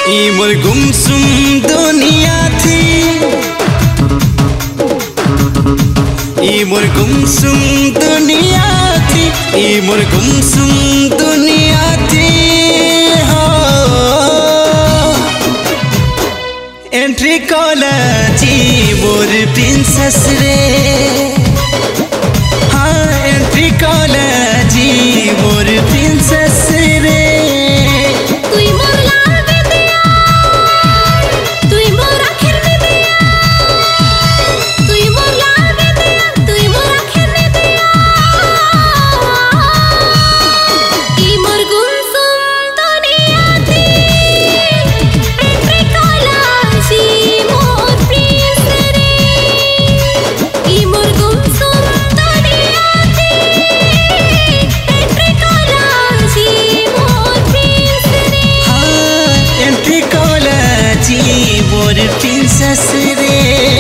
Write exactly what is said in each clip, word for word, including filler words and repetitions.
ई मोर गुमसुम दुनिया थी, ई मोर गुमसुम दुनिया थी, ई मोर गुमसुम दुनिया थी। हो एंट्री कॉलेजी मोर प्रिंसेस रे, हाँ एंट्री कॉलेजी मोर प्रिंसेस रे। मोर प्रिंसेस रे,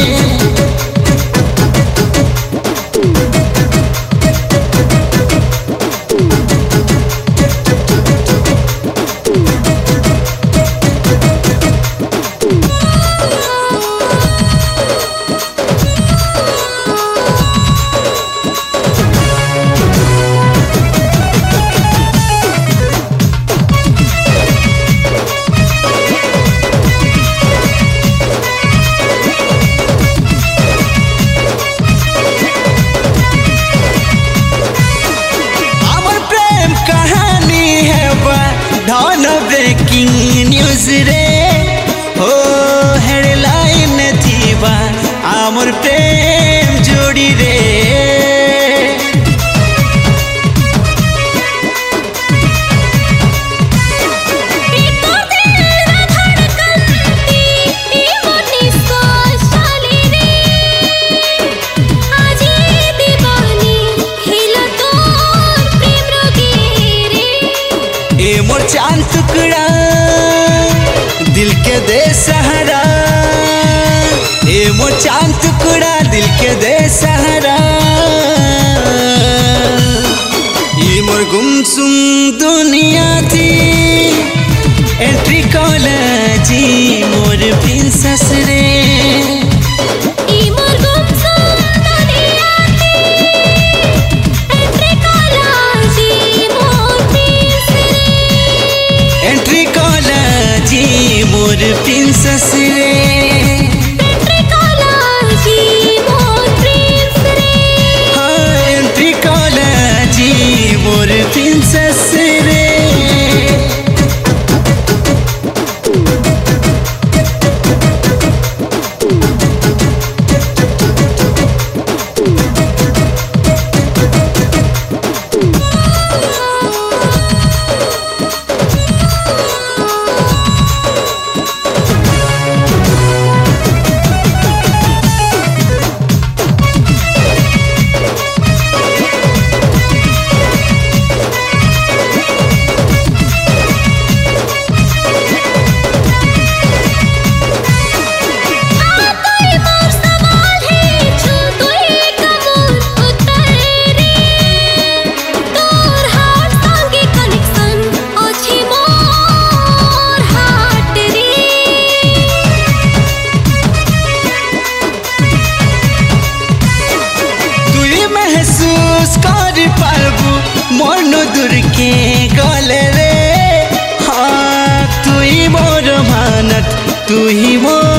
धन ब्रेकिंग न्यूज रे, हो हेडलाइन थीबा आमर प्रेम जोड़ी रे। ए मोर चांद टुकड़ा दिल के दे सहारा, ए मोर चांद टुकड़ा दिल के दे सहारा। ये मोर गुमसुम दुनिया थी, एंट्री कॉलेजी मोर प्रिंसेस रे। मोर प्रिंसेस रे, हाँ एंट्री कॉलेजी मोर प्रिंसेस रे। महसूस कर पाबू मन दूर के गले रे, हाँ तू ही मोर मानत तू ही मोर